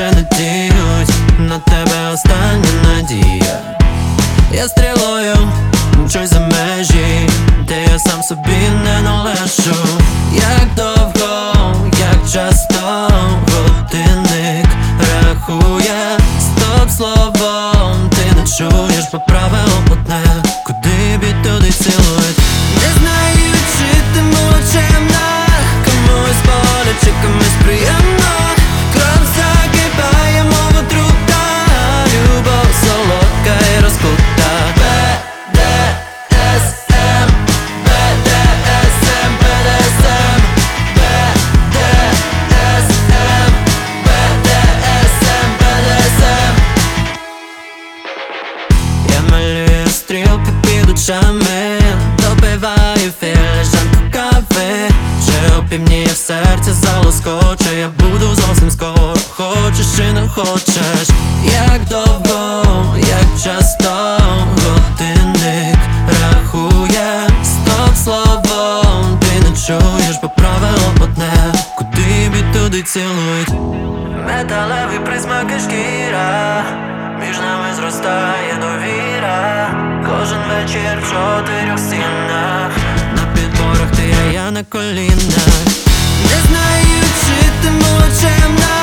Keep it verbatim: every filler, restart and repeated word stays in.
вже надіють, на тебе остання надія. Я стрілою мчусь за межі, де я сам собі не належу. Як довго, як часто годинник рахує стоп словом, ти не чуєш, по правилам одне, куди б туди цілують. Не знаю, чи ти молчемна, комусь боляче, комусь приємно. Кров загибає мову трута, любов солодка і розкута. Б Д С М, Б Д С М, Б Д С М, Б Д С М, Б Д С М, Б Д С М. Я малюю стрілки під очами, допиваю філіжанку кави. Вже опівніє в серці залоскоче, я буду зовсім скоро, хочеш чи не хочеш. Як довго, як часто годинник рахує стоп словом, ти не чуєш, по правилам одне, куди б туди цілують. Металевий присмак і шкіра, між нами зростає довіра. Кожен вечір в чотирьох стінах, на підборах ти, а я на колінах. Не знаю, чи ти молчемна,